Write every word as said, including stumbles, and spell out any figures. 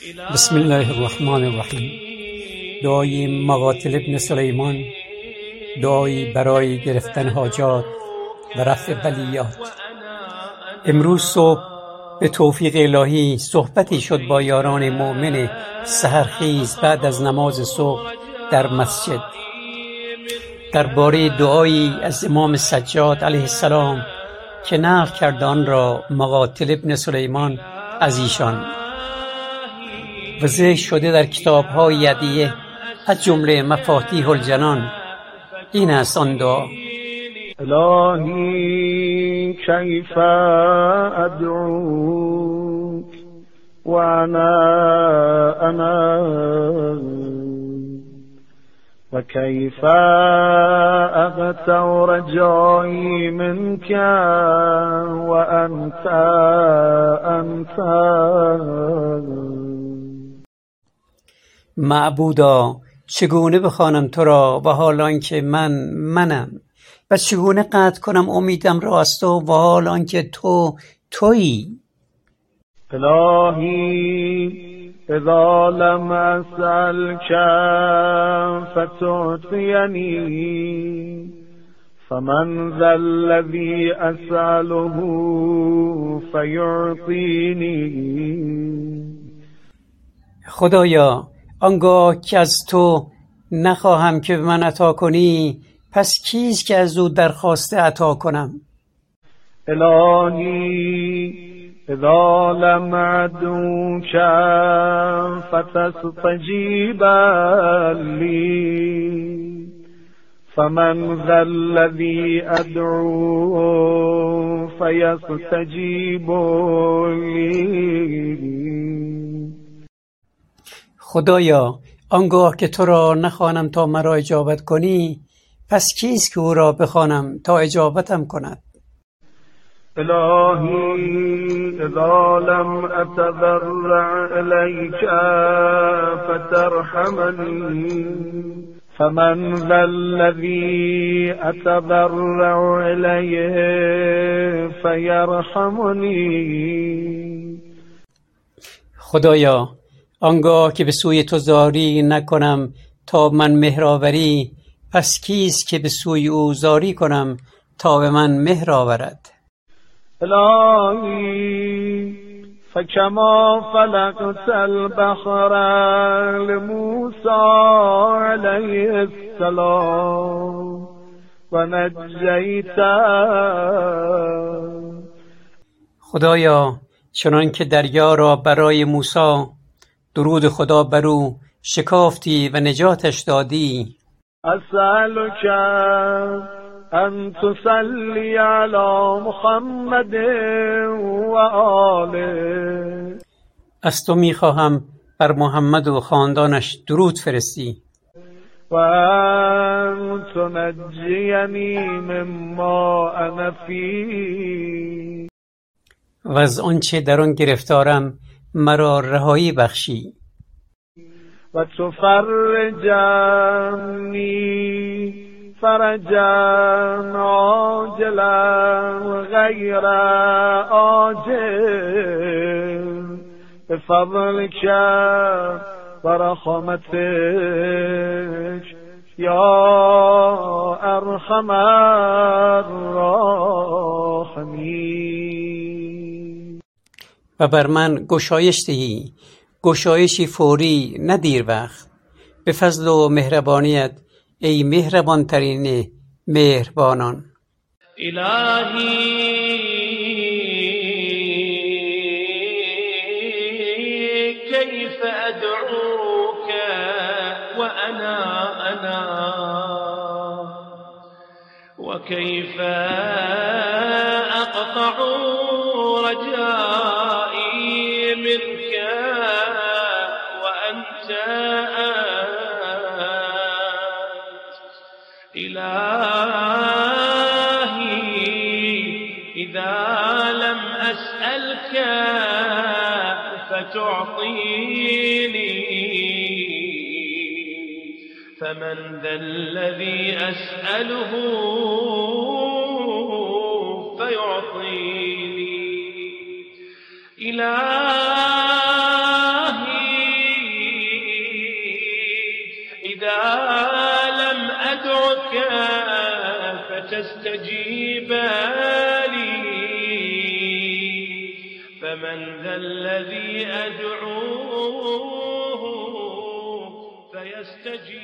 بسم الله الرحمن الرحیم. دعای مقاتل ابن سلیمان، دعایی برای گرفتن حاجات و رفع بلیات. امروز صبح به توفیق الهی صحبتی شد با یاران مؤمن سحرخیز بعد از نماز صبح در مسجد درباره دعایی از امام سجاد علیه السلام که نقل کرد آن را مقاتل ابن سلیمان از ایشان و ذکر شده در کتاب‌های ادعیه از جمله مفاتیح الجنان. این است آن دعا: الهی کیف ادعوک و انا انا و کیف اقطع رجایی منک و انت انت. معبودا، چگونه بخوانم تو را و حال آنکه من منم، و چگونه قطع کنم امیدم را از تو و حال آنکه تو تویی. الهی اذا لم اسألك فتعطيني فمن ذا الذي اسأله فيعطيني. خدایا، آنگاه که از تو نخواهم که به من عطا کنی، پس کیست که از او درخواست عطا کنم؟ الهی اذا لم ادعوك فتستجيب لي فمن ذا الذي ادعو فيستجيب لي. خدایا، آنگاه که تو را نخوانم تا مرا اجابت کنی، پس کیست که او را بخوانم تا اجابتم کند؟ الهی اذا لم اتضرع الیک فترحمنی فمن ذا الذی اتضرع الیه فیرحمنی. خدایا، آنگاه که به سوی تو زاری نکنم تا من مهر، پس کیست که به سوی او زاری کنم تا به من مهر آورد؟ الهی فکما فلقت البحر لموسی علیه السلام و نجیته. خدایا، چنان که دریا را برای موسی، درود خدا بر او، شکافتی و نجاتش دادی. اسألک ان تصلی علی محمد و آله. از تو میخواهم بر محمد و خاندانش درود فرستی. و ان تنجینی مما انا فی. و از آنچه در آن گرفتارم مرا رهایی بخشی. و تفرج عنی فرجا عاجلا غیر آجل بفضلک و رحمتک یا ارحم الراحمین. و بر من گشایش دهی، گشایشی فوری نه دیر وقت، به فضل و مهربانیت ای مهربان ترین مهربانان. الهی کیف ادعوک و انا انا و کیف اقطع رجایی منك و انت فتعطيني فمن ذا الذي أسأله فيعطيني. إلهي فتستجيب لي. فمن ذا الذي أدعوه فيستجيب